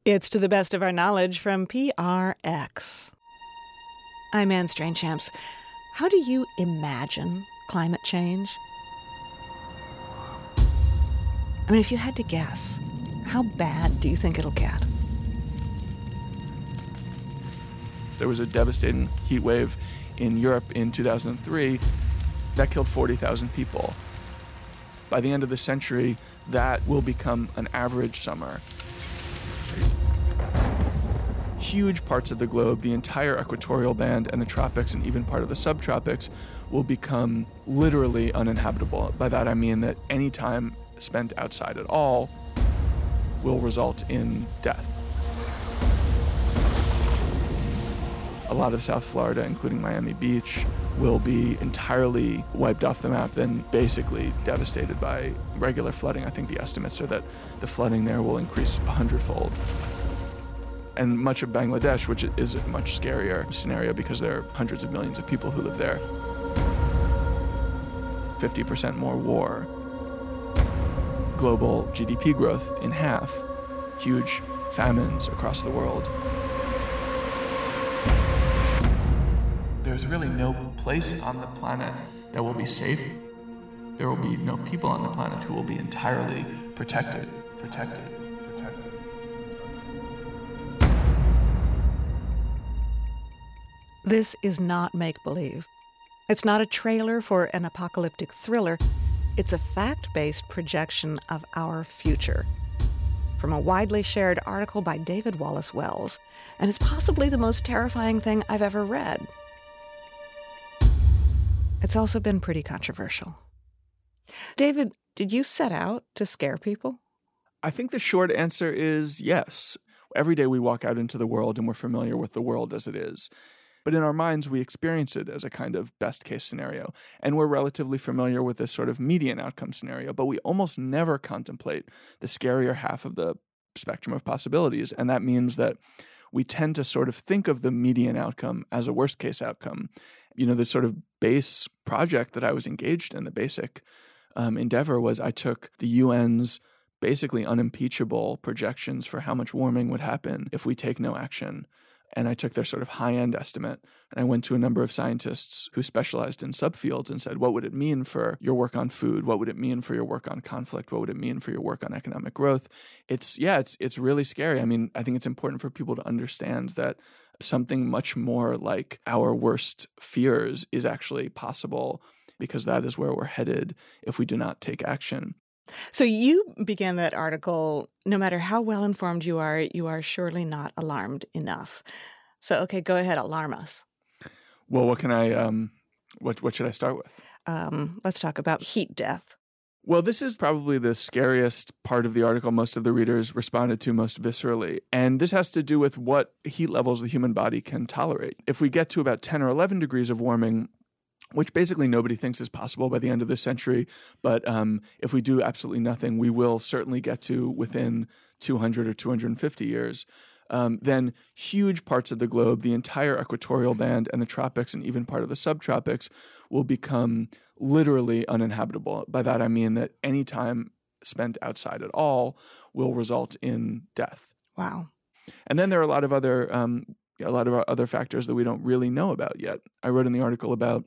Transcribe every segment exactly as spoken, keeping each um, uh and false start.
It's To the Best of Our Knowledge from P R X. I'm Anne Strainchamps. How do you imagine climate change? I mean, if you had to guess, how bad do you think it'll get? There was a devastating heat wave in Europe in two thousand three that killed forty thousand people. By the end of the century, that will become an average summer. Huge parts of the globe, the entire equatorial band and the tropics and even part of the subtropics, will become literally uninhabitable. By that I mean that any time spent outside at all will result in death. A lot of South Florida, including Miami Beach, will be entirely wiped off the map, then basically devastated by regular flooding. I think the estimates are that the flooding there will increase a hundredfold. And much of Bangladesh, which is a much scarier scenario because there are hundreds of millions of people who live there. fifty percent more war. Global G D P growth in half. Huge famines across the world. There's really no place on the planet that will be safe. There will be no people on the planet who will be entirely protected, protected, protected. This is not make-believe. It's not a trailer for an apocalyptic thriller. It's a fact-based projection of our future. From a widely shared article by David Wallace Wells, and it's possibly the most terrifying thing I've ever read. It's also been pretty controversial. David, did you set out to scare people? I think the short answer is yes. Every day we walk out into the world and we're familiar with the world as it is. But in our minds, we experience it as a kind of best-case scenario. And we're relatively familiar with this sort of median outcome scenario, but we almost never contemplate the scarier half of the spectrum of possibilities. And that means that we tend to sort of think of the median outcome as a worst-case outcome. You know, the sort of base project that I was engaged in, the basic um, endeavor, was I took the U N's basically unimpeachable projections for how much warming would happen if we take no action. And I took their sort of high-end estimate, and I went to a number of scientists who specialized in subfields and said, what would it mean for your work on food? What would it mean for your work on conflict? What would it mean for your work on economic growth? It's, yeah, it's it's really scary. I mean, I think it's important for people to understand that something much more like our worst fears is actually possible, because that is where we're headed if we do not take action. So you began that article, no matter how well-informed you are, you are surely not alarmed enough. So, okay, go ahead, alarm us. Well, what can I, um, what, what should I start with? Um, let's talk about heat death. Well, this is probably the scariest part of the article most of the readers responded to most viscerally. And this has to do with what heat levels the human body can tolerate. If we get to about ten or eleven degrees of warming, which basically nobody thinks is possible by the end of this century. But um, if we do absolutely nothing, we will certainly get to within two hundred or two hundred fifty years. Um, then huge parts of the globe, the entire equatorial band and the tropics and even part of the subtropics, will become literally uninhabitable. By that I mean that any time spent outside at all will result in death. Wow. And then there are a lot of other um, a lot of other factors that we don't really know about yet. I wrote in the article about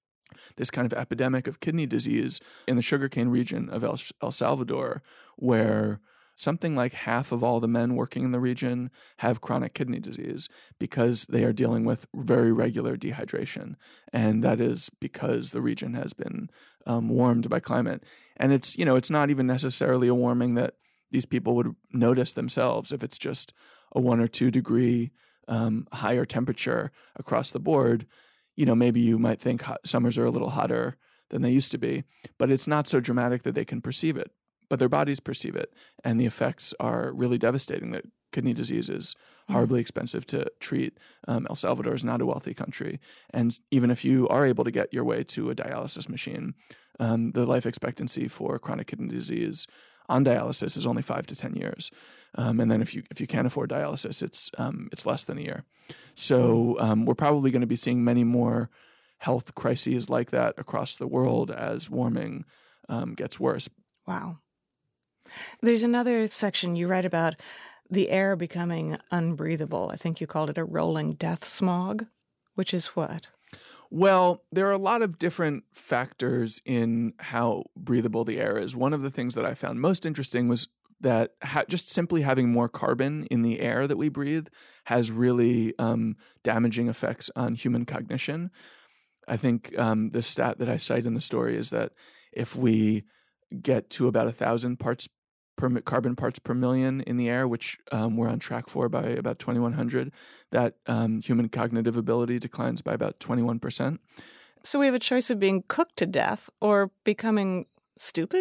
this kind of epidemic of kidney disease in the sugarcane region of El, El Salvador, where something like half of all the men working in the region have chronic kidney disease because they are dealing with very regular dehydration. And that is because the region has been um, warmed by climate. And it's, you know, it's not even necessarily a warming that these people would notice themselves if it's just a one or two degree um, higher temperature across the board. You know, maybe you might think hot, summers are a little hotter than they used to be, but it's not so dramatic that they can perceive it. But their bodies perceive it, and the effects are really devastating. That kidney disease is horribly mm. expensive to treat. Um, El Salvador is not a wealthy country, and even if you are able to get your way to a dialysis machine, um, the life expectancy for chronic kidney disease on dialysis is only five to ten years. Um, and then if you if you can't afford dialysis, it's um, it's less than a year. So um, we're probably going to be seeing many more health crises like that across the world as warming um, gets worse. Wow. There's another section you write about the air becoming unbreathable. I think you called it a rolling death smog, which is what? Well, there are a lot of different factors in how breathable the air is. One of the things that I found most interesting was that ha- just simply having more carbon in the air that we breathe has really um, damaging effects on human cognition. I think um, the stat that I cite in the story is that if we get to about a thousand parts per carbon parts per million in the air, which um, we're on track for by about twenty-one hundred, that um, human cognitive ability declines by about twenty-one percent. So we have a choice of being cooked to death or becoming stupid?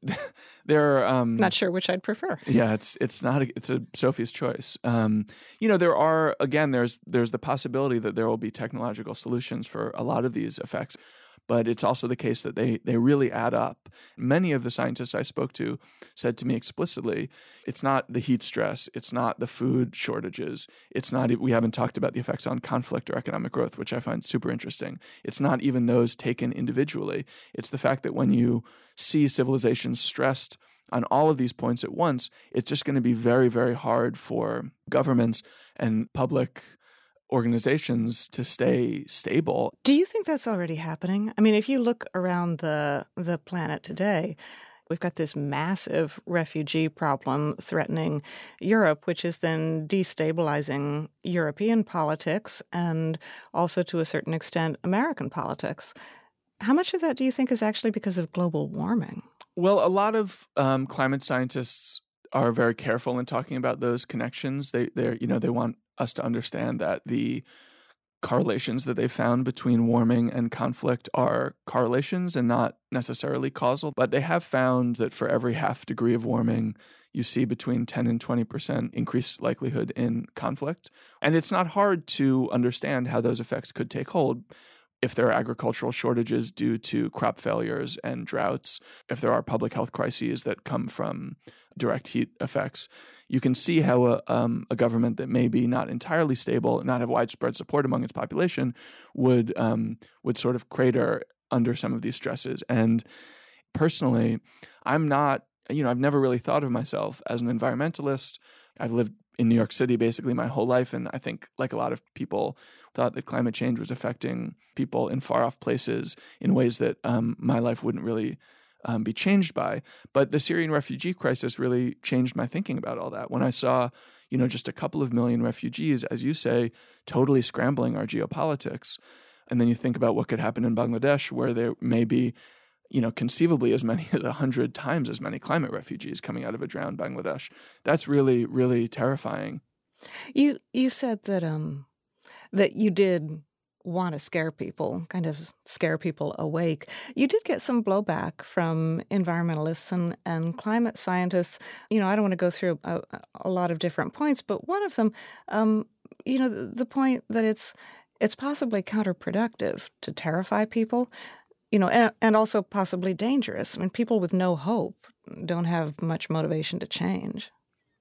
There are um, not sure which I'd prefer. Yeah, it's it's not a, it's a Sophie's choice. Um, you know, there are again, there's there's the possibility that there will be technological solutions for a lot of these effects, but it's also the case that they they really add up. Many of the scientists I spoke to said to me explicitly, it's not the heat stress, it's not the food shortages, it's not we haven't talked about the effects on conflict or economic growth, which I find super interesting. It's not even those taken individually. It's the fact that when you see civilizations stressed on all of these points at once, it's just going to be very, very hard for governments and public organizations to stay stable. Do you think that's already happening? I mean, if you look around the the planet today, we've got this massive refugee problem threatening Europe, which is then destabilizing European politics and also, to a certain extent, American politics. How much of that do you think is actually because of global warming? Well, a lot of um, climate scientists are very careful in talking about those connections. They, they, you know, they want us to understand that the correlations that they found between warming and conflict are correlations and not necessarily causal. But they have found that for every half degree of warming, you see between ten and twenty percent increased likelihood in conflict. And it's not hard to understand how those effects could take hold. If there are agricultural shortages due to crop failures and droughts, if there are public health crises that come from direct heat effects, you can see how a, um, a government that may be not entirely stable, not have widespread support among its population, would um, would sort of crater under some of these stresses. And personally, I'm not, you know, I've never really thought of myself as an environmentalist. I've lived in New York City basically my whole life, and I think, like a lot of people, thought that climate change was affecting people in far-off places in ways that um, my life wouldn't really um, be changed by. But the Syrian refugee crisis really changed my thinking about all that. When I saw, you know, just a couple of million refugees, as you say, totally scrambling our geopolitics, and then you think about what could happen in Bangladesh, where there may be, you know, conceivably as many as a hundred times as many climate refugees coming out of a drowned Bangladesh. That's really, really terrifying. You you said that um that you did want to scare people, kind of scare people awake. You did get some blowback from environmentalists and, and climate scientists. You know, I don't want to go through a, a lot of different points, but one of them, um, you know, the, the point that it's it's possibly counterproductive to terrify people. You know, and, and also possibly dangerous. I mean, people with no hope don't have much motivation to change.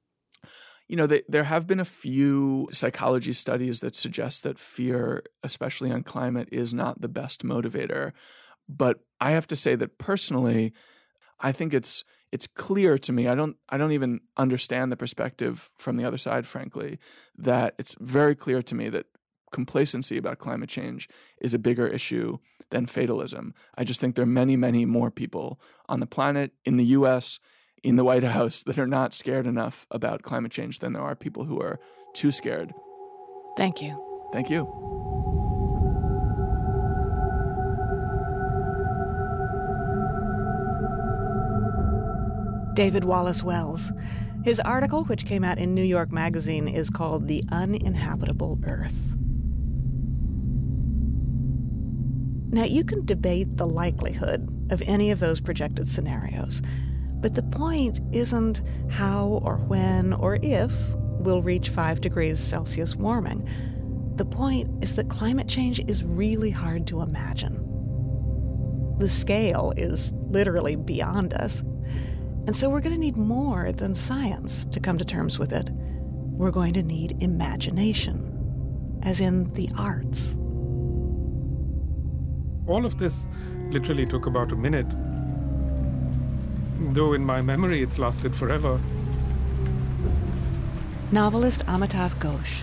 You know, they, there have been a few psychology studies that suggest that fear, especially on climate, is not the best motivator. But I have to say that personally, I think it's it's clear to me. I don't I don't even understand the perspective from the other side, frankly, that it's very clear to me that complacency about climate change is a bigger issue than fatalism. I just think there are many, many more people on the planet, in the U S, in the White House, that are not scared enough about climate change than there are people who are too scared. Thank you. Thank you. David Wallace Wells. His article, which came out in New York Magazine, is called The Uninhabitable Earth. Now, you can debate the likelihood of any of those projected scenarios, but the point isn't how or when or if we'll reach five degrees Celsius warming. The point is that climate change is really hard to imagine. The scale is literally beyond us, and so we're going to need more than science to come to terms with it. We're going to need imagination, as in the arts. All of this literally took about a minute, though in my memory it's lasted forever. Novelist Amitav Ghosh.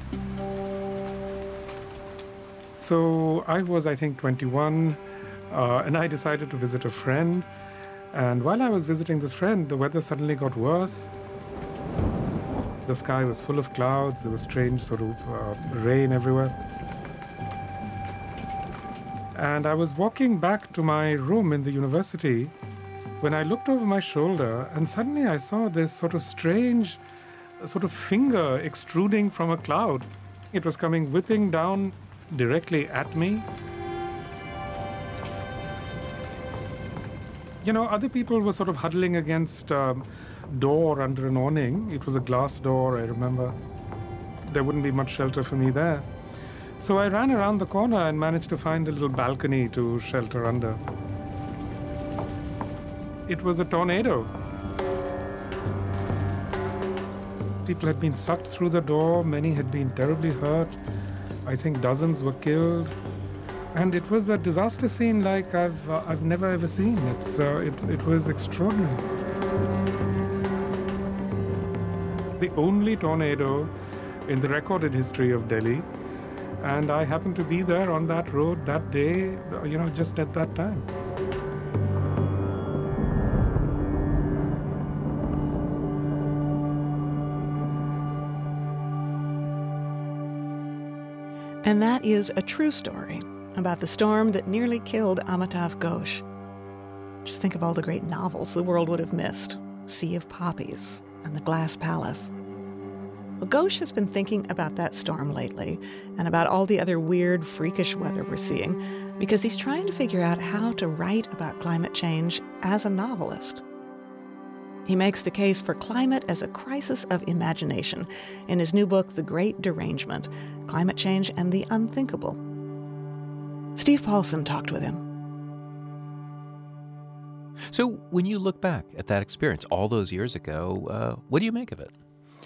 So I was, I think, twenty-one, uh, and I decided to visit a friend. And while I was visiting this friend, the weather suddenly got worse. The sky was full of clouds. There was strange sort of uh, rain everywhere. And I was walking back to my room in the university when I looked over my shoulder, and suddenly I saw this sort of strange sort of finger extruding from a cloud. It was coming whipping down directly at me. You know, other people were sort of huddling against a door under an awning. It was a glass door, I remember. There wouldn't be much shelter for me there. So I ran around the corner and managed to find a little balcony to shelter under. It was a tornado. People had been sucked through the door. Many had been terribly hurt. I think dozens were killed. And it was a disaster scene like I've uh, I've never ever seen. It's uh, it, it was extraordinary. The only tornado in the recorded history of Delhi. And I happened to be there on that road that day, you know, just at that time. And that is a true story about the storm that nearly killed Amitav Ghosh. Just think of all the great novels the world would have missed. Sea of Poppies and The Glass Palace. Well, Ghosh has been thinking about that storm lately and about all the other weird, freakish weather we're seeing because he's trying to figure out how to write about climate change as a novelist. He makes the case for climate as a crisis of imagination in his new book, The Great Derangement, Climate Change and the Unthinkable. Steve Paulson talked with him. So when you look back at that experience all those years ago, uh, what do you make of it?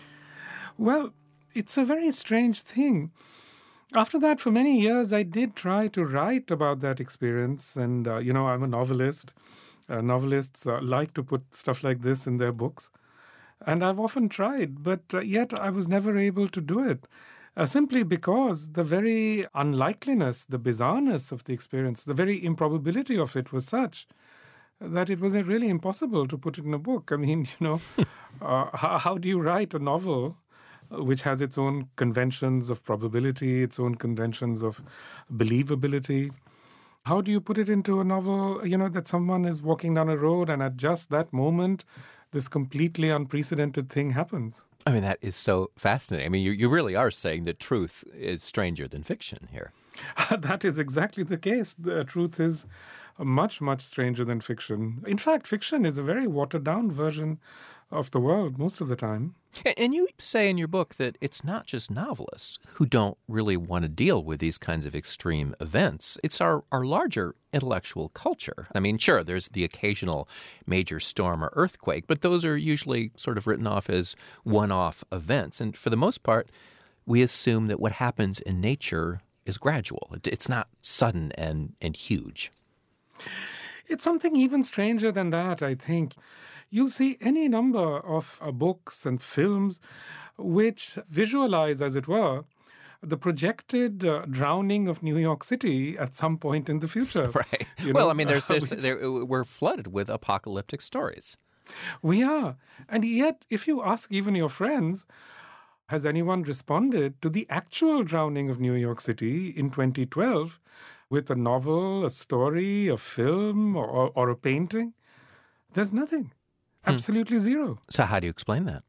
Well, it's a very strange thing. After that, for many years, I did try to write about that experience. And, uh, you know, I'm a novelist. Uh, novelists uh, like to put stuff like this in their books. And I've often tried, but uh, yet I was never able to do it. Uh, simply because the very unlikeliness, the bizarreness of the experience, the very improbability of it was such that it was really impossible to put it in a book. I mean, you know, uh, how, how do you write a novel which has its own conventions of probability, its own conventions of believability? How do you put it into a novel, you know, that someone is walking down a road and at just that moment, this completely unprecedented thing happens? I mean, that is so fascinating. I mean, you, you really are saying that truth is stranger than fiction here. That is exactly the case. The truth is much, much stranger than fiction. In fact, fiction is a very watered-down version of the world most of the time. And you say in your book that it's not just novelists who don't really want to deal with these kinds of extreme events. It's our, our larger intellectual culture. I mean, sure, there's the occasional major storm or earthquake, but those are usually sort of written off as one-off events. And for the most part, we assume that what happens in nature is gradual. It's not sudden and, and huge. It's something even stranger than that, I think. You'll see any number of uh, books and films which visualize, as it were, the projected uh, drowning of New York City at some point in the future. Right. You well, know? I mean, there's, there's, there, we're flooded with apocalyptic stories. We are. And yet, if you ask even your friends, has anyone responded to the actual drowning of New York City in twenty twelve with a novel, a story, a film, or, or a painting? There's nothing. Absolutely zero. So how do you explain that?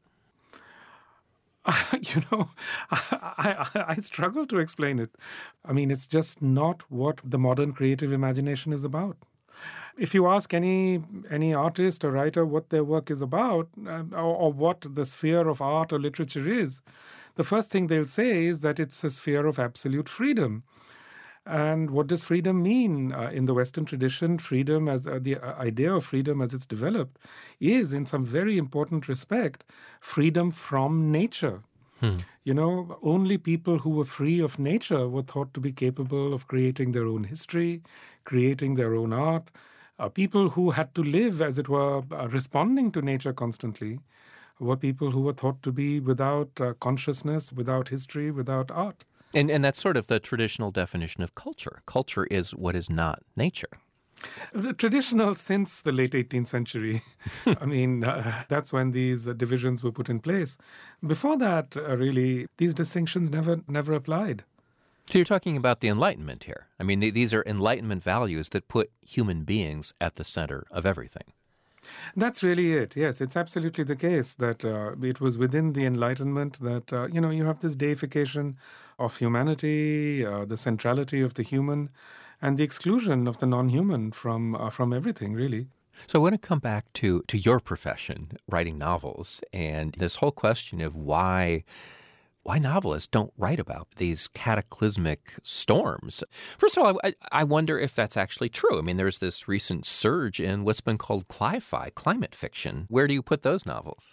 Uh, you know, I, I, I struggle to explain it. I mean, it's just not what the modern creative imagination is about. If you ask any any artist or writer what their work is about, uh, or, or what the sphere of art or literature is, the first thing they'll say is that it's a sphere of absolute freedom. And what does freedom mean? Uh, in the Western tradition, freedom, as uh, the idea of freedom as it's developed, is in some very important respect, freedom from nature. Hmm. You know, only people who were free of nature were thought to be capable of creating their own history, creating their own art. Uh, people who had to live, as it were, uh, responding to nature constantly, were people who were thought to be without uh, consciousness, without history, without art. And, and that's sort of the traditional definition of culture. Culture is what is not nature. Traditional since the late eighteenth century. I mean, uh, that's when these uh, divisions were put in place. Before that, uh, really, these distinctions never never applied. So you're talking about the Enlightenment here. I mean, th- these are Enlightenment values that put human beings at the center of everything. That's really it. Yes, it's absolutely the case that uh, it was within the Enlightenment that, uh, you know, you have this deification of humanity, uh, the centrality of the human, and the exclusion of the non-human from uh, from everything, really. So I want to come back to, to your profession, writing novels, and this whole question of why why novelists don't write about these cataclysmic storms. First of all, I, I wonder if that's actually true. I mean, there's this recent surge in what's been called cli-fi, climate fiction. Where do you put those novels?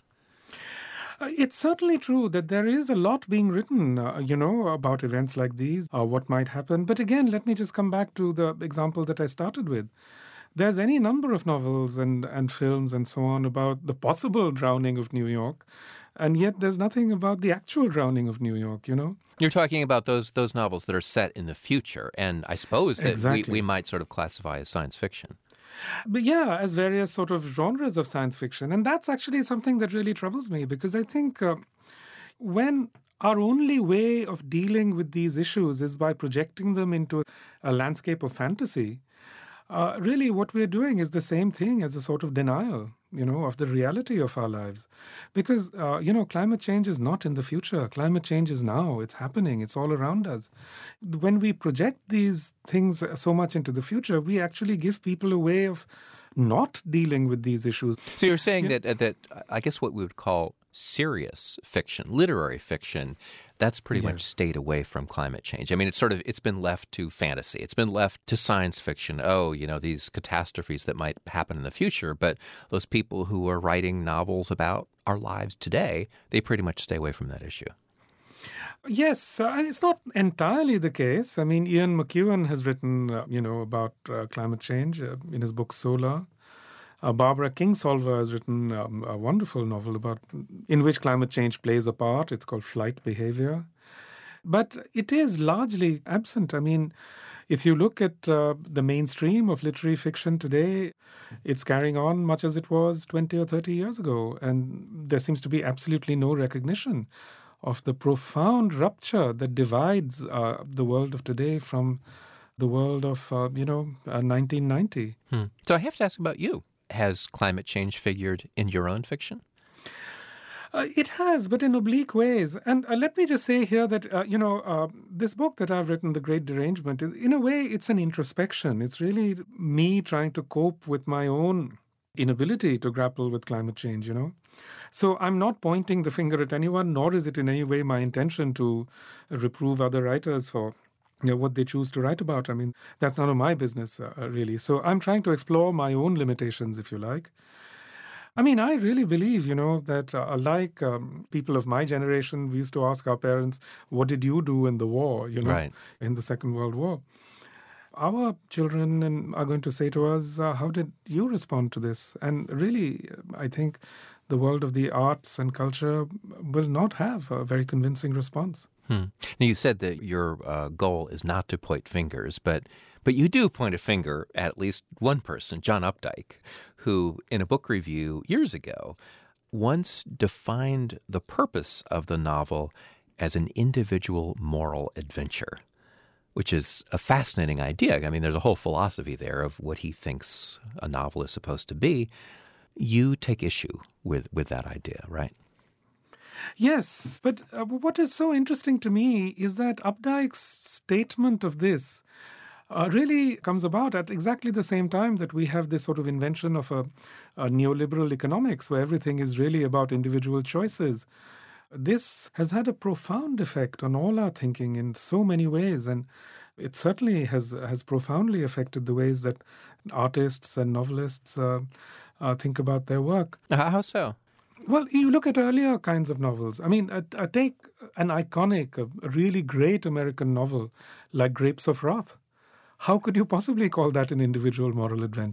Uh, It's certainly true that there is a lot being written, uh, you know, about events like these, uh, what might happen. But again, let me just come back to the example that I started with. There's any number of novels and, and films and so on about the possible drowning of New York, and yet there's nothing about the actual drowning of New York, you know? You're talking about those those novels that are set in the future, and I suppose that Exactly. we, we might sort of classify as science fiction. But yeah, as various sort of genres of science fiction. And that's actually something that really troubles me, because I think uh, when our only way of dealing with these issues is by projecting them into a landscape of fantasy, uh, really what we're doing is the same thing as a sort of denial, you know, of the reality of our lives. Because, uh, you know, climate change is not in the future. Climate change is now. It's happening. It's all around us. When we project these things so much into the future, we actually give people a way of not dealing with these issues. So you're saying Yeah. that uh, that uh, I guess what we would call serious fiction, literary fiction, that's pretty Yeah. much stayed away from climate change. I mean, it's sort of it's been left to fantasy. It's been left to science fiction. Oh, you know, these catastrophes that might happen in the future. But those people who are writing novels about our lives today, they pretty much stay away from that issue. Yes, uh, it's not entirely the case. I mean, Ian McEwan has written, uh, you know, about uh, climate change uh, in his book Solar. Uh, Barbara Kingsolver has written um, a wonderful novel about in which climate change plays a part. It's called Flight Behavior. But it is largely absent. I mean, if you look at uh, the mainstream of literary fiction today, it's carrying on much as it was twenty or thirty years ago. And there seems to be absolutely no recognition of the profound rupture that divides uh, the world of today from the world of, uh, you know, uh, nineteen ninety. Hmm. So I have to ask about you. Has climate change figured in your own fiction? Uh, it has, but in oblique ways. And uh, let me just say here that, uh, you know, uh, this book that I've written, The Great Derangement, in a way, it's an introspection. It's really me trying to cope with my own inability to grapple with climate change, you know. So I'm not pointing the finger at anyone, nor is it in any way my intention to reprove other writers for you know, what they choose to write about. I mean, that's none of my business, uh, really. So I'm trying to explore my own limitations, if you like. I mean, I really believe, you know, that uh, like um, people of my generation, we used to ask our parents, what did you do in the war, you know, Right. in the Second World War? Our children are going to say to us, uh, how did you respond to this? And really, I think the world of the arts and culture will not have a very convincing response. Hmm. Now, you said that your uh, goal is not to point fingers, but but you do point a finger at at least one person, John Updike, who, in a book review years ago, once defined the purpose of the novel as an individual moral adventure, which is a fascinating idea. I mean, there's a whole philosophy there of what he thinks a novel is supposed to be. You take issue with, with that idea, right? Yes, but uh, what is so interesting to me is that Updike's statement of this uh, really comes about at exactly the same time that we have this sort of invention of a, a neoliberal economics where everything is really about individual choices. This has had a profound effect on all our thinking in so many ways, and it certainly has has profoundly affected the ways that artists and novelists uh, uh, think about their work. How so? Well, you look at earlier kinds of novels. I mean, uh, uh, take an iconic, a really great American novel like Grapes of Wrath. How could you possibly call that an individual moral adventure?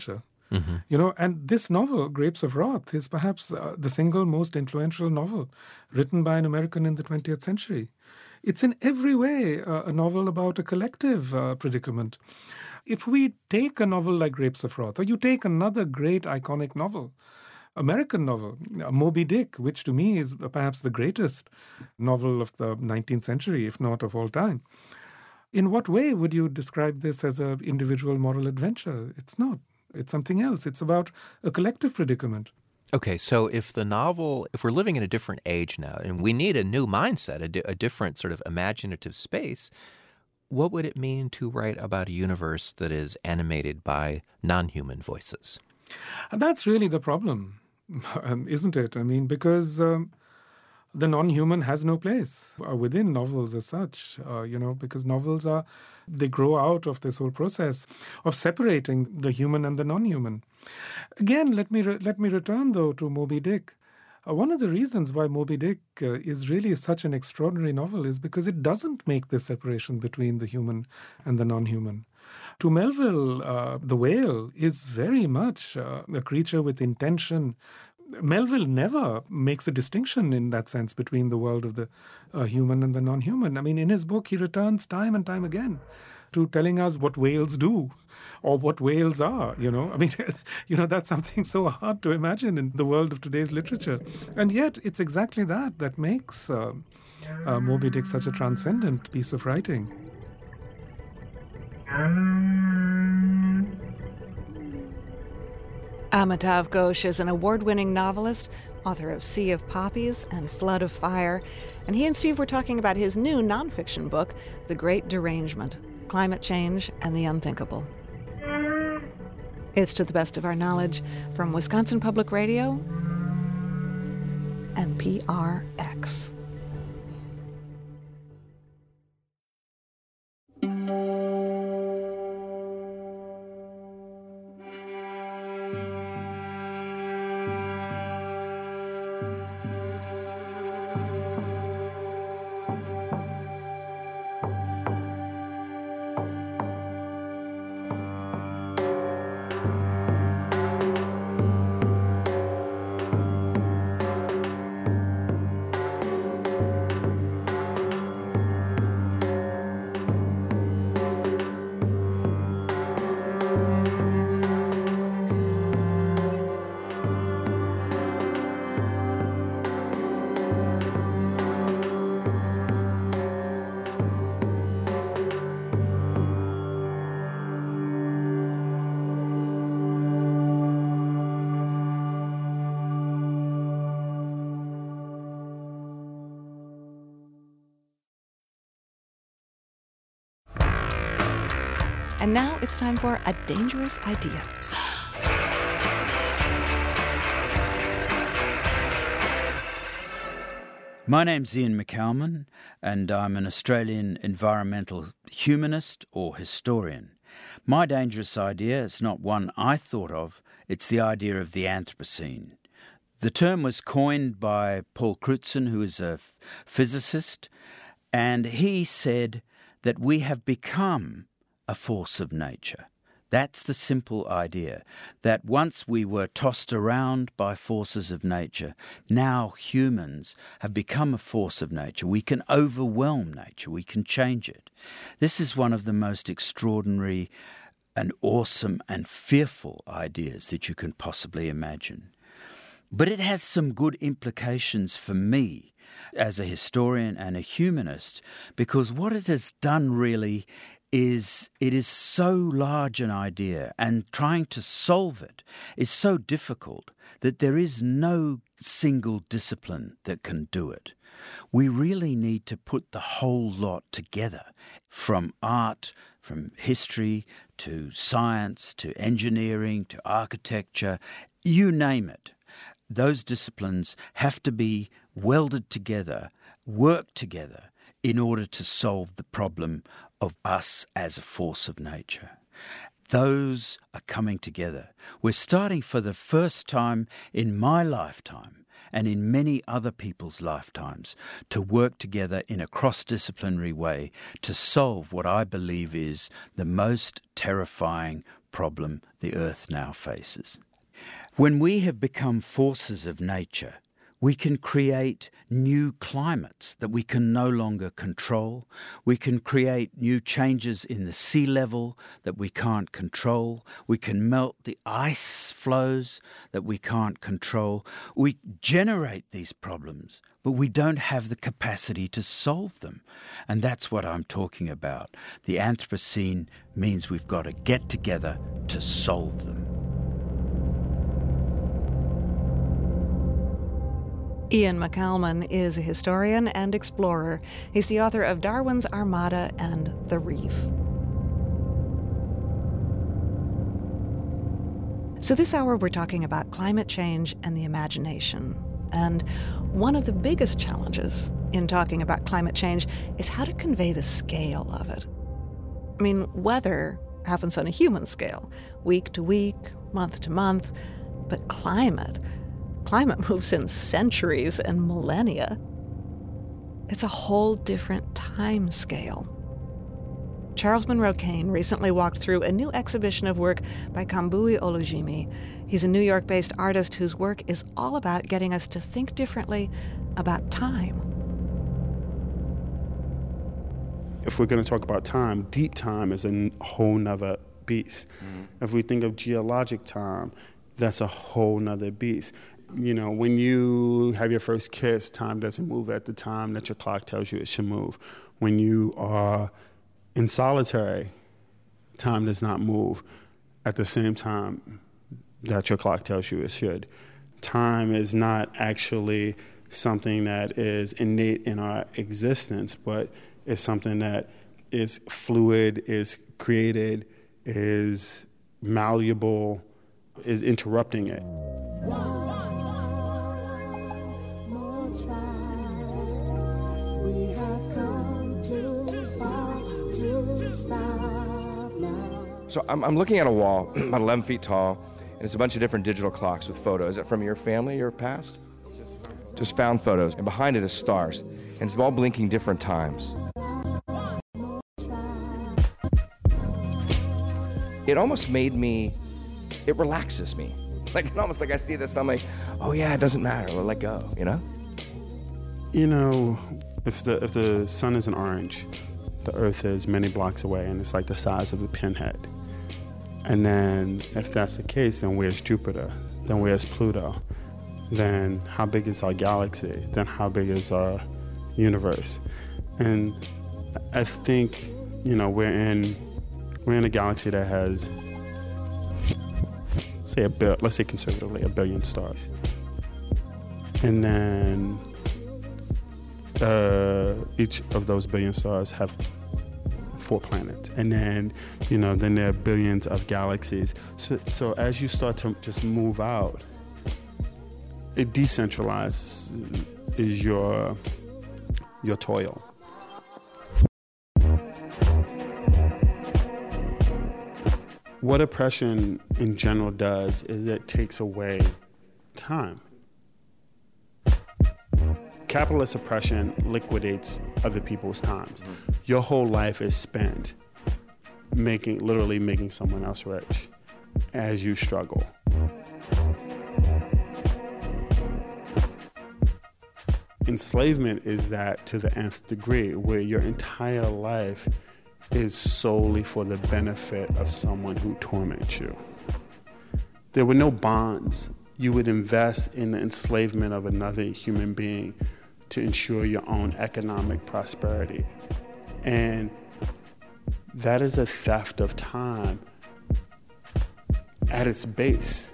Mm-hmm. You know, and this novel, Grapes of Wrath, is perhaps uh, the single most influential novel written by an American in the twentieth century. It's in every way uh, a novel about a collective uh, predicament. If we take a novel like Grapes of Wrath, or you take another great iconic novel, American novel, Moby Dick, which to me is perhaps the greatest novel of the nineteenth century, if not of all time. In what way would you describe this as an individual moral adventure? It's not. It's something else. It's about a collective predicament. Okay, so if the novel, if we're living in a different age now, and we need a new mindset, a, di- a different sort of imaginative space, what would it mean to write about a universe that is animated by non-human voices? And that's really the problem, isn't it? I mean, because um, the non-human has no place uh, within novels as such, uh, you know, because novels are, they grow out of this whole process of separating the human and the non-human. Again, let me re- let me return, though, to Moby Dick. Uh, one of the reasons why Moby Dick uh, is really such an extraordinary novel is because it doesn't make this separation between the human and the non-human. To Melville, uh, the whale is very much uh, a creature with intention. Melville never makes a distinction in that sense between the world of the uh, human and the non-human. I mean, in his book, he returns time and time again to telling us what whales do or what whales are, you know. I mean, you know, that's something so hard to imagine in the world of today's literature. And yet, it's exactly that that makes uh, uh, Moby Dick such a transcendent piece of writing. Amitav Ghosh is an award-winning novelist, author of Sea of Poppies and Flood of Fire, and he and Steve were talking about his new nonfiction book, The Great Derangement, Climate Change and the Unthinkable. It's To the Best of Our Knowledge from Wisconsin Public Radio and P R X. And now it's time for A Dangerous Idea. My name's Ian McCalman, and I'm an Australian environmental humanist or historian. My dangerous idea is not one I thought of, it's the idea of the Anthropocene. The term was coined by Paul Crutzen, who is a physicist, and he said that we have become a force of nature. That's the simple idea, that once we were tossed around by forces of nature, now humans have become a force of nature. We can overwhelm nature, we can change it. This is one of the most extraordinary and awesome and fearful ideas that you can possibly imagine. But it has some good implications for me as a historian and a humanist, because what it has done really is it is so large an idea, and trying to solve it is so difficult that there is no single discipline that can do it. We really need to put the whole lot together, from art, from history, to science, to engineering, to architecture, you name it. Those disciplines have to be welded together, work together, in order to solve the problem of us as a force of nature. Those are coming together. We're starting for the first time in my lifetime and in many other people's lifetimes to work together in a cross-disciplinary way to solve what I believe is the most terrifying problem the Earth now faces. When we have become forces of nature, we can create new climates that we can no longer control. We can create new changes in the sea level that we can't control. We can melt the ice flows that we can't control. We generate these problems, but we don't have the capacity to solve them. And that's what I'm talking about. The Anthropocene means we've got to get together to solve them. Ian McCalman is a historian and explorer. He's the author of Darwin's Armada and The Reef. So this hour we're talking about climate change and the imagination. And one of the biggest challenges in talking about climate change is how to convey the scale of it. I mean, weather happens on a human scale, week to week, month to month, but climate... Climate moves in centuries and millennia. It's a whole different time scale. Charles Monroe Kane recently walked through a new exhibition of work by Kambui Olujimi. He's a New York-based artist whose work is all about getting us to think differently about time. If we're going to talk about time, deep time is a whole nother beast. Mm-hmm. If we think of geologic time, that's a whole nother beast. You know, when you have your first kiss, time doesn't move at the time that your clock tells you it should move. When you are in solitary, time does not move at the same time that your clock tells you it should. Time is not actually something that is innate in our existence, but it's something that is fluid, is created, is malleable, is interrupting it. So I'm, I'm looking at a wall, about eleven feet tall, and it's a bunch of different digital clocks with photos. Is it from your family, your past? Just found, Just found photos. And behind it is stars, and it's all blinking different times. It almost made me, it relaxes me. Like, it almost like I see this and I'm like, oh yeah, it doesn't matter, we'll let go, you know? You know, if the if the sun is an orange, the Earth is many blocks away and it's like the size of a pinhead. And then if that's the case, then where's Jupiter? Then where's Pluto? Then how big is our galaxy? Then how big is our universe? And I think, you know, we're in we're in a galaxy that has, say a bil- let's say conservatively a billion stars. And then uh, each of those billion stars have four planets, and then you know then there are billions of galaxies. So, so as you start to just move out, it decentralizes is your your toil. What oppression in general does is it takes away time. Capitalist oppression liquidates other people's times. Your whole life is spent making, literally making someone else rich as you struggle. Enslavement is that to the nth degree, where your entire life is solely for the benefit of someone who torments you. There were no bonds. You would invest in the enslavement of another human being to ensure your own economic prosperity. And that is a theft of time at its base.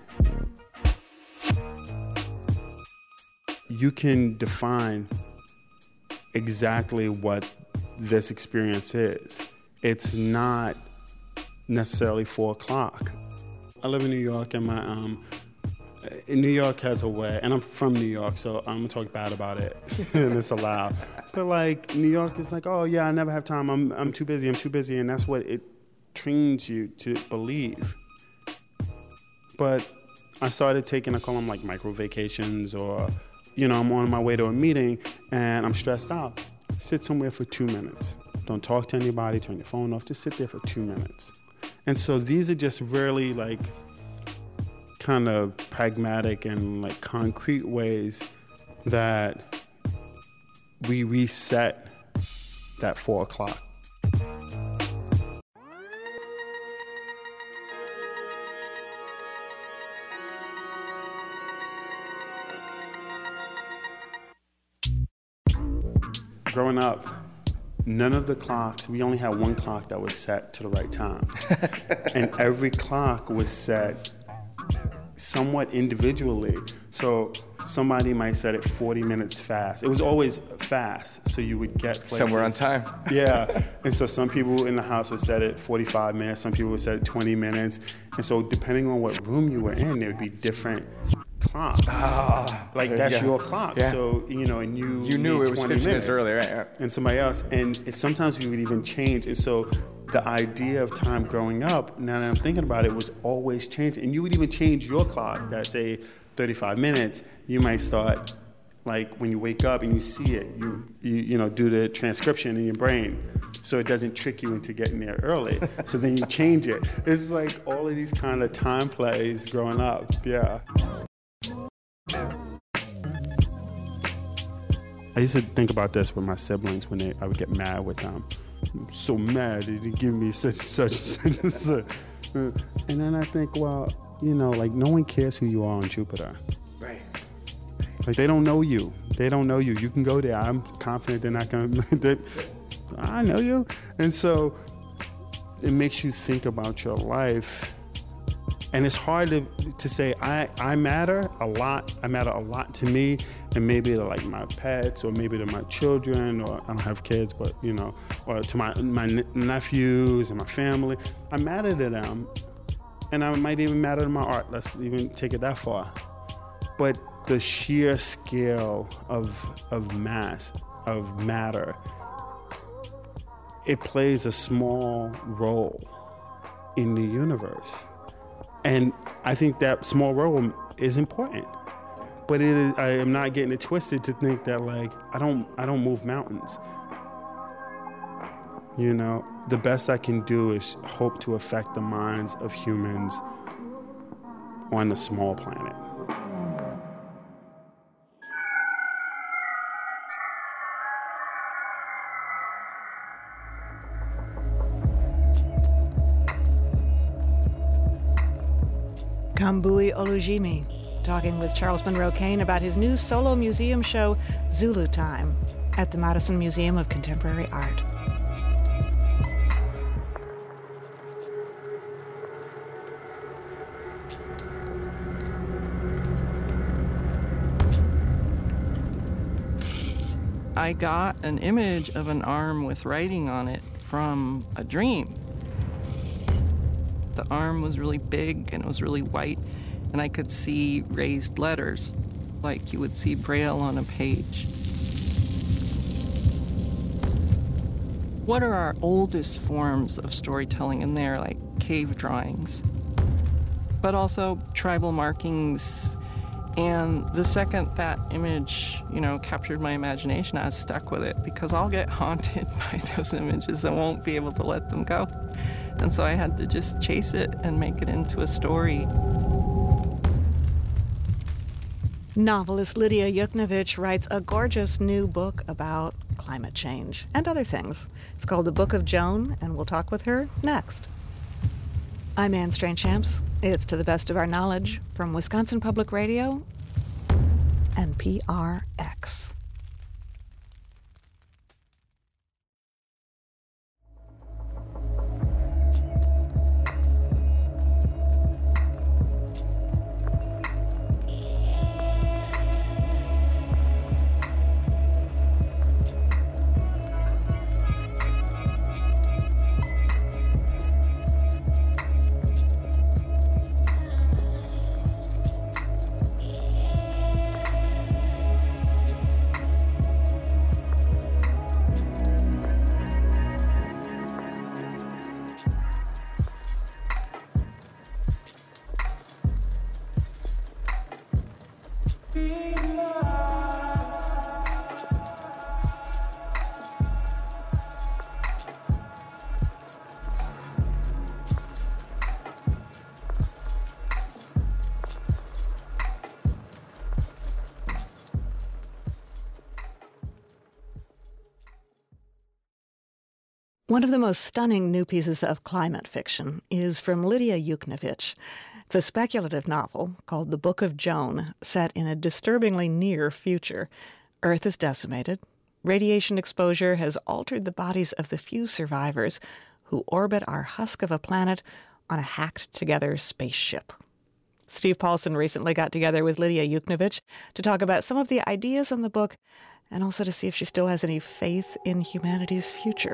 You can define exactly what this experience is. It's not necessarily four o'clock. I live in New York, and my um, New York has a way, and I'm from New York, so I'm gonna talk bad about it, and it's allowed. But like New York is like, oh yeah, I never have time. I'm I'm too busy. I'm too busy, and that's what it trains you to believe. But I started taking, I call them like micro vacations, or you know, I'm on my way to a meeting and I'm stressed out. Sit somewhere for two minutes. Don't talk to anybody, turn your phone off, just sit there for two minutes. And so these are just really like kind of pragmatic and like concrete ways that we reset that four o'clock. Growing up, none of the clocks, we only had one clock that was set to the right time. And every clock was set somewhat individually. So somebody might set it forty minutes fast. It was always fast, so you would get places. Somewhere on time. Yeah. And so some people in the house would set it forty-five minutes, some people would set it twenty minutes. And so depending on what room you were in, there would be different clocks. Oh, like that's yeah. your clock. Yeah. So, you know, and you You knew need it was twenty fifteen minutes minutes earlier, right? Yeah. and somebody else. And it, sometimes we would even change. And so the idea of time growing up, now that I'm thinking about it, was always changing. And you would even change your clock that say thirty-five minutes. You might start like when you wake up and you see it, you, you you know, do the transcription in your brain so it doesn't trick you into getting there early. So then you change it. It's like all of these kind of time plays growing up. Yeah. I used to think about this with my siblings when they, I would get mad with them. I'm so mad they didn't give me such, such, such, such. And then I think, well, you know, like no one cares who you are on Jupiter. Right. Like they don't know you. They don't know you. You can go there. I'm confident they're not going to, I know you. And so it makes you think about your life. And it's hard to, to say, I, I matter a lot. I matter a lot to me and maybe to like my pets or maybe to my children, or I don't have kids, but you know, or to my, my nephews and my family. I matter to them. And I might even matter to my art. Let's even take it that far. But the sheer scale of, of mass, of matter, it plays a small role in the universe. And I think that small role is important, but it is, I am not getting it twisted to think that like I don't I don't move mountains. You know, the best I can do is hope to affect the minds of humans on a small planet. Kambui Olujimi, talking with Charles Monroe Kane about his new solo museum show, Zulu Time, at the Madison Museum of Contemporary Art. I got an image of an arm with writing on it from a dream. The arm was really big and it was really white, and I could see raised letters, like you would see Braille on a page. What are our oldest forms of storytelling in there, like cave drawings? But also tribal markings. And the second that image, you know, captured my imagination, I was stuck with it because I'll get haunted by those images and won't be able to let them go. And so I had to just chase it and make it into a story. Novelist Lydia Yuknavitch writes a gorgeous new book about climate change and other things. It's called The Book of Joan, and we'll talk with her next. I'm Anne Strainchamps. It's To the Best of Our Knowledge from Wisconsin Public Radio and P R X. One of the most stunning new pieces of climate fiction is from Lidia Yuknavitch. It's a speculative novel called The Book of Joan, set in a disturbingly near future. Earth is decimated. Radiation exposure has altered the bodies of the few survivors who orbit our husk of a planet on a hacked-together spaceship. Steve Paulson recently got together with Lidia Yuknavitch to talk about some of the ideas in the book and also to see if she still has any faith in humanity's future.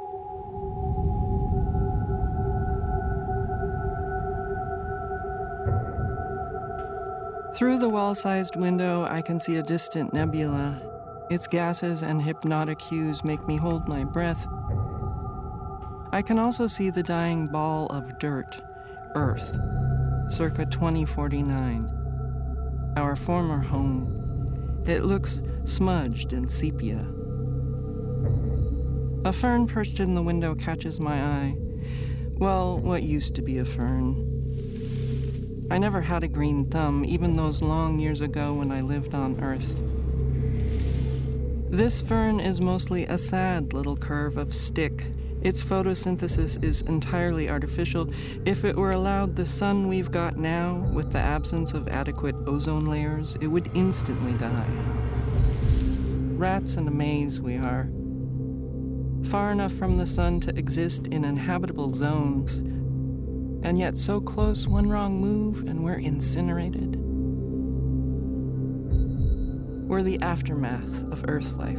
Through the wall-sized window, I can see a distant nebula. Its gases and hypnotic hues make me hold my breath. I can also see the dying ball of dirt, Earth, circa twenty forty-nine. Our former home. It looks smudged and sepia. A fern perched in the window catches my eye. Well, what used to be a fern. I never had a green thumb, even those long years ago when I lived on Earth. This fern is mostly a sad little curve of stick. Its photosynthesis is entirely artificial. If it were allowed the sun we've got now, with the absence of adequate ozone layers, it would instantly die. Rats in a maze we are. Far enough from the sun to exist in inhabitable zones, and yet so close one wrong move and we're incinerated. We're the aftermath of Earth life.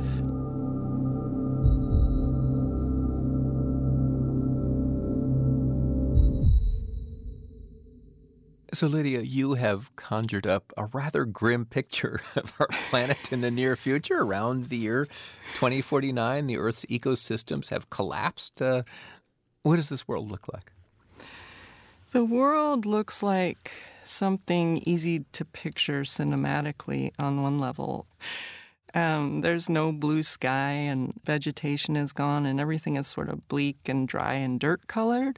So, Lidia, you have conjured up a rather grim picture of our planet in the near future. Around the year twenty forty-nine, the Earth's ecosystems have collapsed. Uh, what does this world look like? The world looks like something easy to picture cinematically on one level. Um, there's no blue sky and vegetation is gone and everything is sort of bleak and dry and dirt-colored.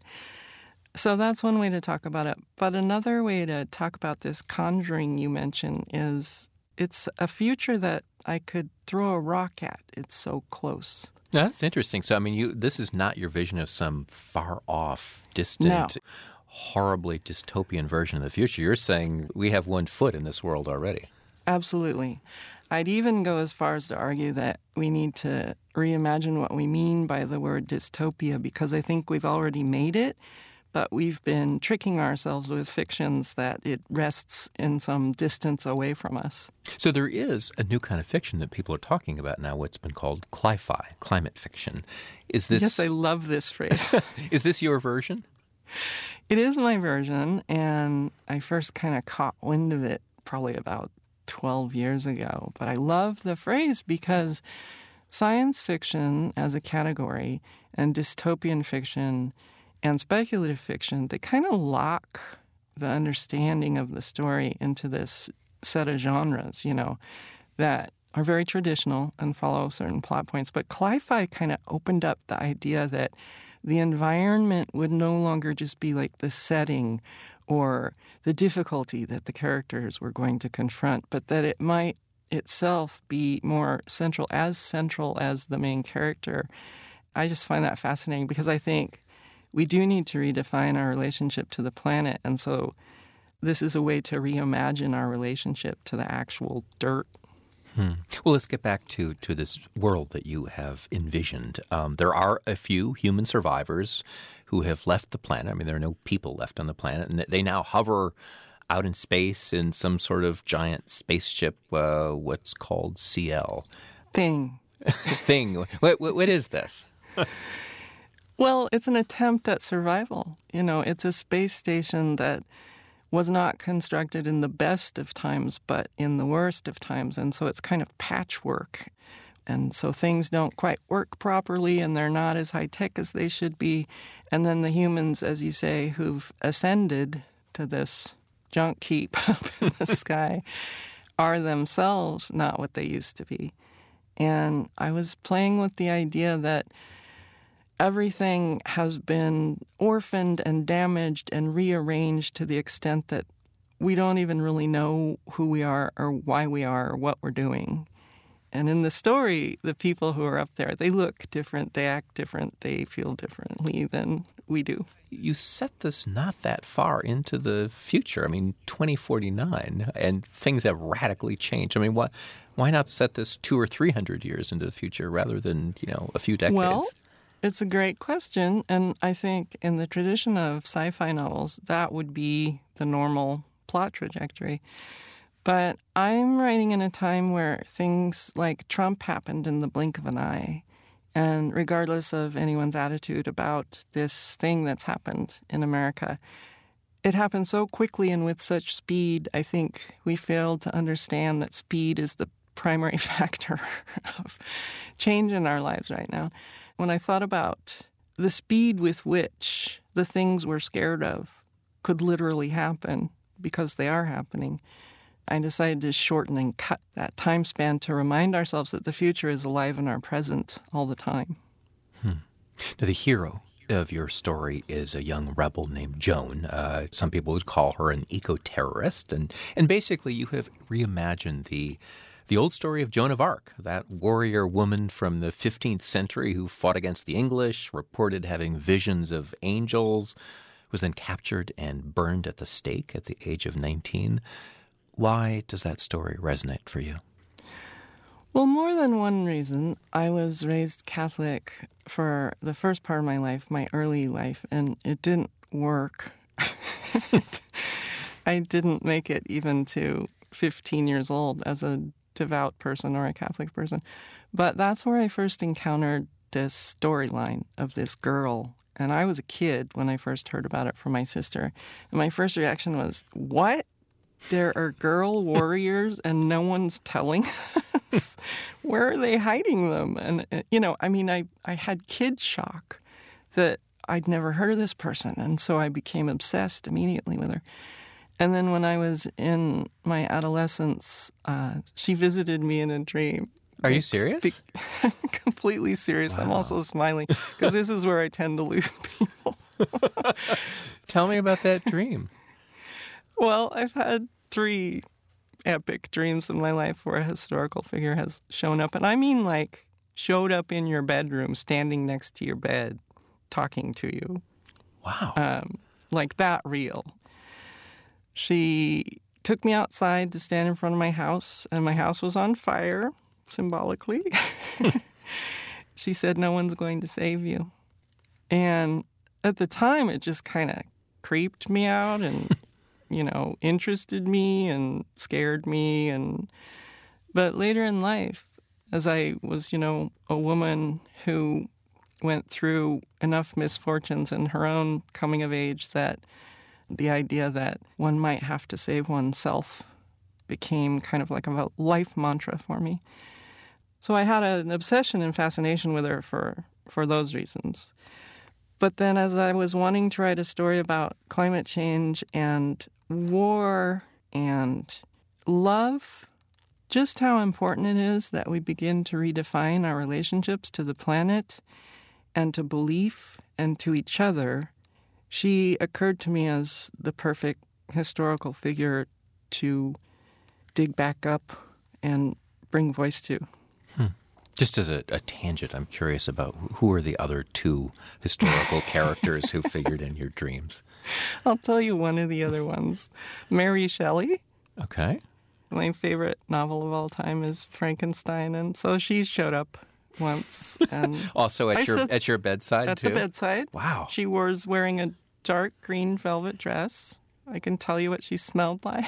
So that's one way to talk about it. But another way to talk about this conjuring you mentioned is it's a future that I could throw a rock at. It's so close. That's interesting. So, I mean, you this is not your vision of some far-off, distant... No. horribly dystopian version of the future. You're saying we have one foot in this world already. Absolutely. I'd even go as far as to argue that we need to reimagine what we mean by the word dystopia, because I think we've already made it, but we've been tricking ourselves with fictions that it rests in some distance away from us. So there is a new kind of fiction that people are talking about now, what's been called cli-fi, climate fiction. Is this... Yes, I love this phrase. Is this your version? It is my version, and I first kind of caught wind of it probably about twelve years ago. But I love the phrase because science fiction as a category and dystopian fiction and speculative fiction, they kind of lock the understanding of the story into this set of genres, you know, that are very traditional and follow certain plot points. But cli-fi kind of opened up the idea that the environment would no longer just be like the setting or the difficulty that the characters were going to confront, but that it might itself be more central, as central as the main character. I just find that fascinating because I think we do need to redefine our relationship to the planet. And so this is a way to reimagine our relationship to the actual dirt. Hmm. Well, let's get back to, to this world that you have envisioned. Um, there are a few human survivors who have left the planet. I mean, there are no people left on the planet, and they now hover out in space in some sort of giant spaceship, uh, what's called C L. Thing. Thing. What, what, what is this? Well, it's an attempt at survival. You know, it's a space station that was not constructed in the best of times, but in the worst of times. And so it's kind of patchwork. And so things don't quite work properly and they're not as high-tech as they should be. And then the humans, as you say, who've ascended to this junk heap up in the sky are themselves not what they used to be. And I was playing with the idea that everything has been orphaned and damaged and rearranged to the extent that we don't even really know who we are or why we are or what we're doing. And in the story, the people who are up there, they look different, they act different, they feel differently than we do. You set this not that far into the future. I mean, twenty forty-nine, and things have radically changed. I mean, what, why not set this two or three hundred years into the future rather than, you know, a few decades? Well, it's a great question. And I think in the tradition of sci-fi novels, that would be the normal plot trajectory. But I'm writing in a time where things like Trump happened in the blink of an eye. And regardless of anyone's attitude about this thing that's happened in America, it happened so quickly and with such speed, I think we failed to understand that speed is the primary factor of change in our lives right now. When I thought about the speed with which the things we're scared of could literally happen because they are happening, I decided to shorten and cut that time span to remind ourselves that the future is alive in our present all the time. Hmm. Now, the hero of your story is a young rebel named Joan. Uh, some people would call her an eco-terrorist. And, and basically, you have reimagined the the old story of Joan of Arc, that warrior woman from the fifteenth century who fought against the English, reported having visions of angels, was then captured and burned at the stake at the age of nineteen. Why does that story resonate for you? Well, more than one reason. I was raised Catholic for the first part of my life, my early life, and it didn't work. I didn't make it even to fifteen years old as a devout person or a Catholic person. But that's where I first encountered this storyline of this girl. And I was a kid when I first heard about it from my sister. And my first reaction was, what? There are girl warriors and no one's telling us? Where are they hiding them? And, you know, I mean, I, I had kid shock that I'd never heard of this person. And so I became obsessed immediately with her. And then when I was in my adolescence, uh, she visited me in a dream. Are you serious? Be- completely serious. Wow. I'm also smiling because this is where I tend to lose people. Tell me about that dream. Well, I've had three epic dreams in my life where a historical figure has shown up. And I mean like showed up in your bedroom, standing next to your bed, talking to you. Wow. Um, like that real. She took me outside to stand in front of my house, and my house was on fire, symbolically. She said, no one's going to save you. And at the time, it just kind of creeped me out and, you know, interested me and scared me. And but later in life, as I was, you know, a woman who went through enough misfortunes in her own coming of age that the idea that one might have to save oneself became kind of like a life mantra for me. So I had an obsession and fascination with her for, for those reasons. But then as I was wanting to write a story about climate change and war and love, just how important it is that we begin to redefine our relationships to the planet and to belief and to each other, she occurred to me as the perfect historical figure to dig back up and bring voice to. Hmm. Just as a, a tangent, I'm curious about who are the other two historical characters who figured in your dreams? I'll tell you one of the other ones. Mary Shelley. Okay. My favorite novel of all time is Frankenstein, and so she showed up once. And also at I your at your bedside, at too? At the bedside. Wow. She was wearing a dark green velvet dress. I can tell you what she smelled like.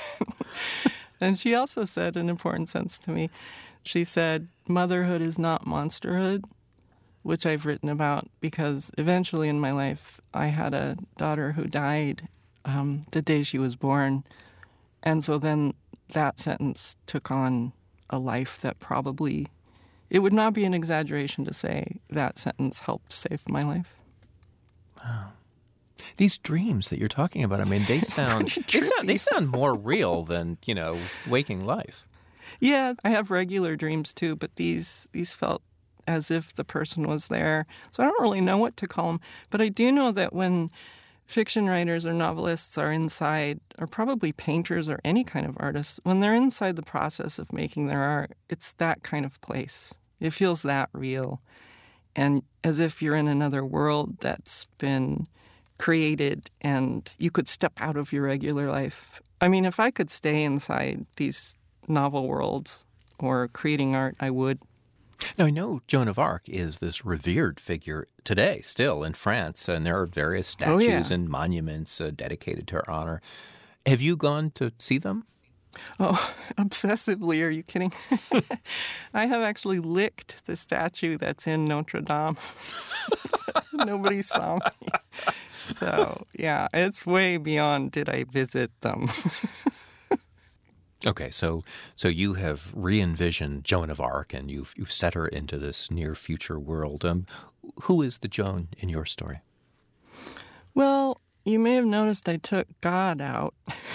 And she also said an important sentence to me. She said, motherhood is not monsterhood, which I've written about because eventually in my life I had a daughter who died um, the day she was born. And so then that sentence took on a life that probably, it would not be an exaggeration to say that sentence helped save my life. Wow. These dreams that you're talking about, I mean, they sound, they sound they sound more real than, you know, waking life. Yeah, I have regular dreams too, but these these felt as if the person was there. So I don't really know what to call them. But I do know that when fiction writers or novelists are inside, or probably painters or any kind of artists, when they're inside the process of making their art, it's that kind of place. It feels that real. And as if you're in another world that's been created and you could step out of your regular life. I mean, if I could stay inside these novel worlds or creating art, I would. Now, I know Joan of Arc is this revered figure today, still in France, and there are various statues Oh, yeah. and monuments uh, dedicated to her honor. Have you gone to see them? Oh, obsessively, are you kidding? I have actually licked the statue that's in Notre Dame. Nobody saw me. So, yeah, it's way beyond did I visit them. Okay, so so you have re-envisioned Joan of Arc, and you've you've set her into this near future world. Um, who is the Joan in your story? Well, you may have noticed I took God out.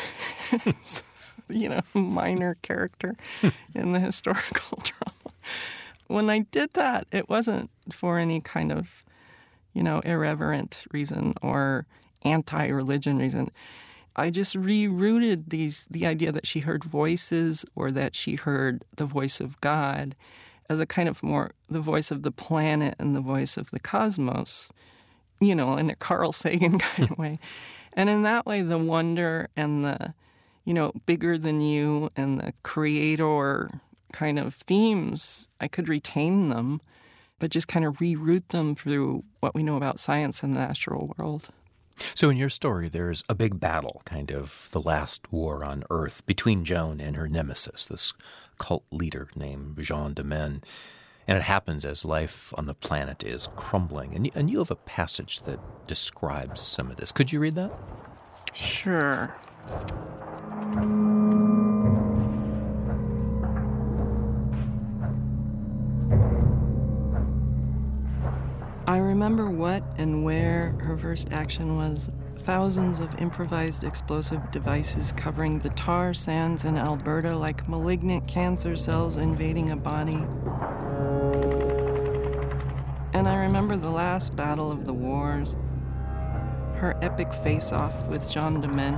You know, minor character in the historical drama. When I did that, it wasn't for any kind of, you know, irreverent reason or anti-religion reason. I just rerouted these the idea that she heard voices or that she heard the voice of God as a kind of more the voice of the planet and the voice of the cosmos, you know, in a Carl Sagan kind of way. And in that way, the wonder and the, you know, bigger than you and the creator kind of themes, I could retain them, but just kind of reroute them through what we know about science and the natural world. So in your story, there's a big battle, kind of the last war on Earth, between Joan and her nemesis, this cult leader named Jean de Meun. And it happens as life on the planet is crumbling. And you, and you have a passage that describes some of this. Could you read that? Sure. I remember what and where her first action was. Thousands of improvised explosive devices covering the tar sands in Alberta like malignant cancer cells invading a body. And I remember the last battle of the wars, her epic face-off with Jean de Meun.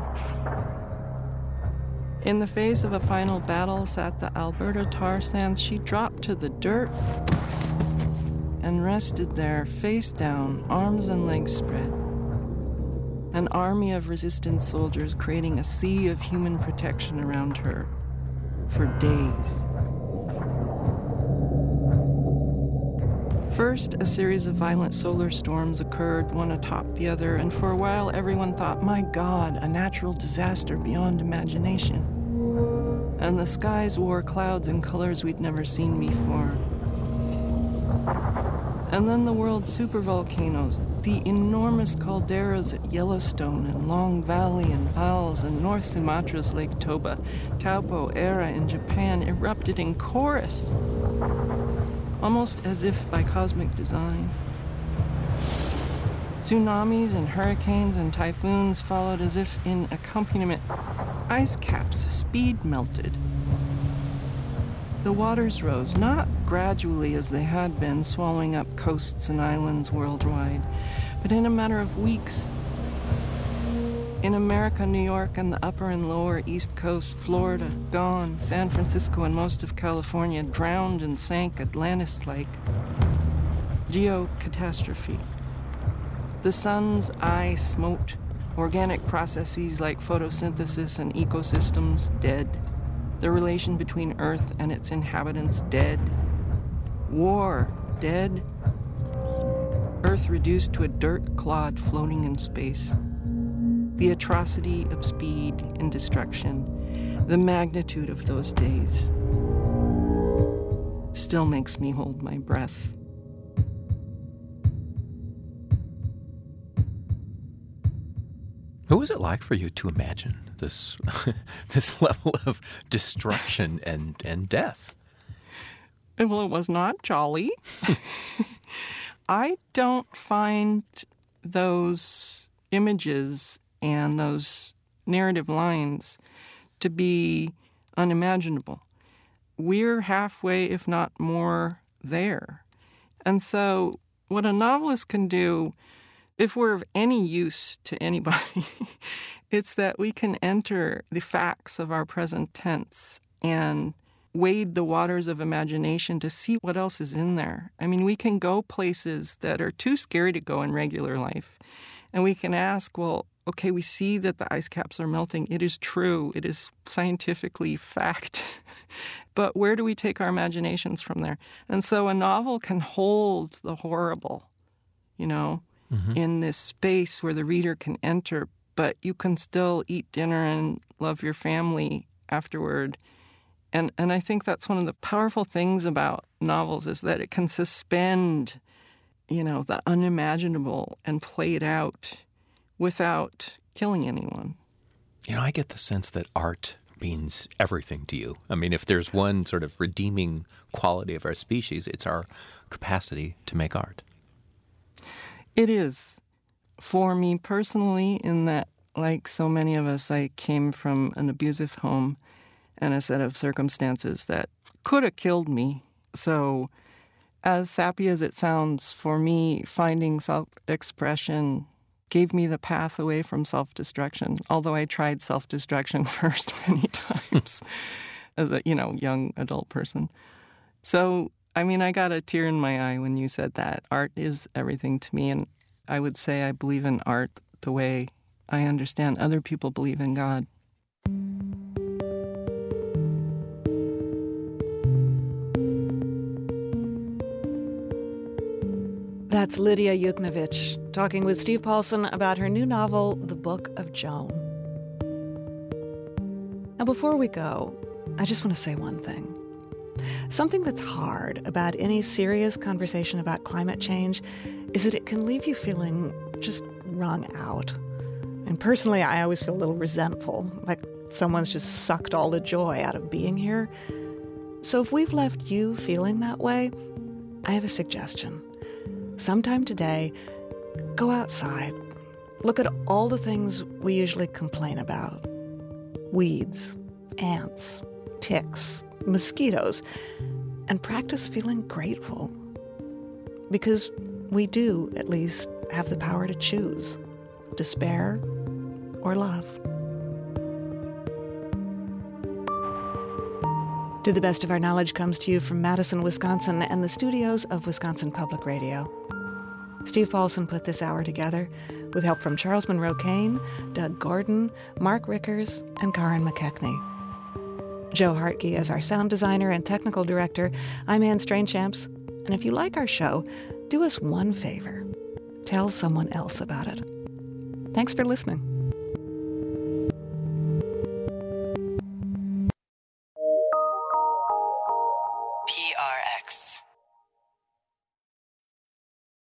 In the face of a final battle sat the Alberta tar sands. She dropped to the dirt and rested there, face down, arms and legs spread. An army of resistance soldiers creating a sea of human protection around her for days. First, a series of violent solar storms occurred, one atop the other, and for a while everyone thought, my God, a natural disaster beyond imagination. And the skies wore clouds in colors we'd never seen before. And then the world's supervolcanoes, the enormous calderas at Yellowstone and Long Valley and Vals and North Sumatra's Lake Toba, Taupo, Era in Japan, erupted in chorus, almost as if by cosmic design. Tsunamis and hurricanes and typhoons followed as if in accompaniment. Ice caps, speed melted. The waters rose, not gradually as they had been, swallowing up coasts and islands worldwide, but in a matter of weeks. In America, New York, and the upper and lower East Coast, Florida, gone, San Francisco and most of California drowned and sank Atlantis-like. Geocatastrophe. The sun's eye smote, organic processes like photosynthesis and ecosystems dead. The relation between Earth and its inhabitants dead. War dead. Earth reduced to a dirt clod floating in space. The atrocity of speed and destruction, the magnitude of those days, still makes me hold my breath. What was it like for you to imagine this this level of destruction and, and death? Well, it was not jolly. I don't find those images and those narrative lines to be unimaginable. We're halfway, if not more, there. And so what a novelist can do if we're of any use to anybody, it's that we can enter the facts of our present tense and wade the waters of imagination to see what else is in there. I mean, we can go places that are too scary to go in regular life. And we can ask, well, okay, we see that the ice caps are melting. It is true. It is scientifically fact. But where do we take our imaginations from there? And so a novel can hold the horrible, you know, mm-hmm. in this space where the reader can enter, but you can still eat dinner and love your family afterward. And and I think that's one of the powerful things about novels is that it can suspend, you know, the unimaginable and play it out without killing anyone. You know, I get the sense that art means everything to you. I mean, if there's one sort of redeeming quality of our species, it's our capacity to make art. It is. For me personally, in that, like so many of us, I came from an abusive home and a set of circumstances that could have killed me. So as sappy as it sounds, for me, finding self-expression gave me the path away from self-destruction, although I tried self-destruction first many times as a, you know, young adult person. So, I mean, I got a tear in my eye when you said that. Art is everything to me, and I would say I believe in art the way I understand other people believe in God. That's Lidia Yuknavitch talking with Steve Paulson about her new novel, The Book of Joan. Now, before we go, I just want to say one thing. Something that's hard about any serious conversation about climate change is that it can leave you feeling just wrung out. And personally, I always feel a little resentful, like someone's just sucked all the joy out of being here. So if we've left you feeling that way, I have a suggestion. Sometime today, go outside. Look at all the things we usually complain about. Weeds, ants, ticks, mosquitoes, and practice feeling grateful. Because we do, at least, have the power to choose despair or love. To the Best of Our Knowledge comes to you from Madison, Wisconsin, and the studios of Wisconsin Public Radio. Steve Paulson put this hour together with help from Charles Monroe Kane, Doug Gordon, Mark Rickers, and Karen McKechnie. Joe Hartke is our sound designer and technical director. I'm Anne Strainchamps, and if you like our show, do us one favor. Tell someone else about it. Thanks for listening.